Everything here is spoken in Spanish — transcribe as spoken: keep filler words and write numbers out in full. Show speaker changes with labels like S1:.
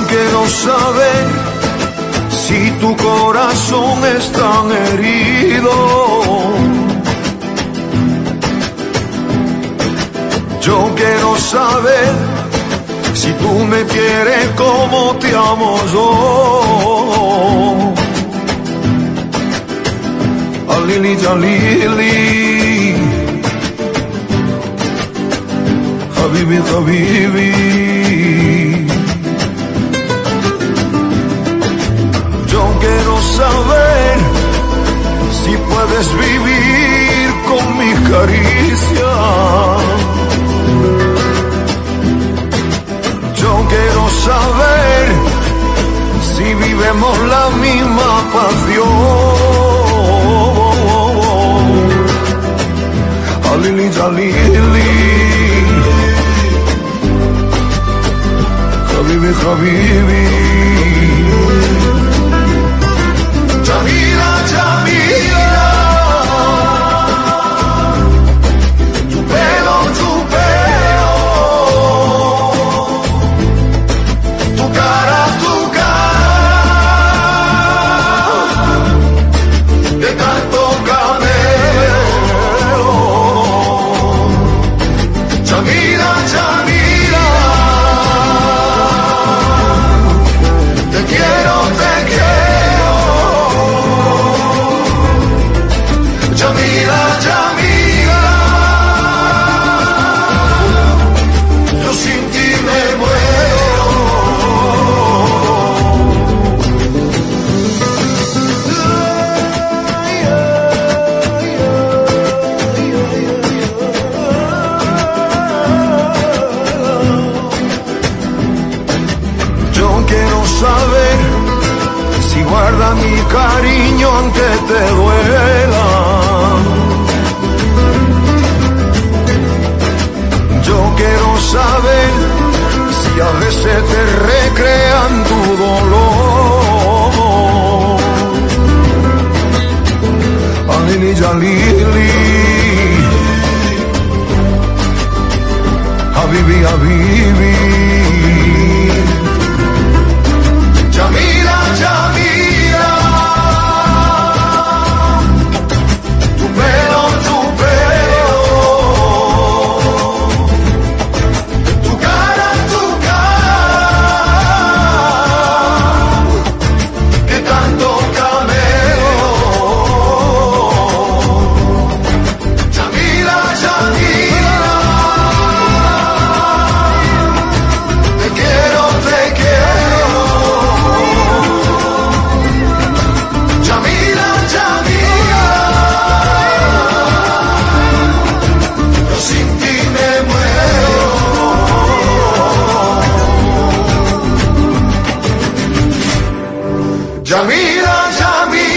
S1: quiero saber si tu corazón es tan herido. Yo quiero saber si tú me quieres como te amo yo. Alili Jalili, Habibi Habibi. Yo quiero saber si puedes vivir con mi caricia. Yo quiero saber si vivemos la misma pasión. Alili Jalili, Habibi Habibi. Jamila, Jamila, tu pelo, tu pelo, tu cara, tu cara, de tanto camelo. Jamila, Jamila, te quiero, te quiero. Jamila, Jamila, yo sin ti me muero. Yo quiero saber si guarda mi cariño aunque te duela. Yo quiero saber si a veces te recrean tu dolor. Alili Jalili, Habibi Habibi. Jamila, Jamila, tu pelo, tu pelo, tu cara, tu cara, que tanto cameo. Jamila, Jamila, te quiero, te quiero. Jamila, Jamila, yo sin ti me muero. Jamila, Jamila.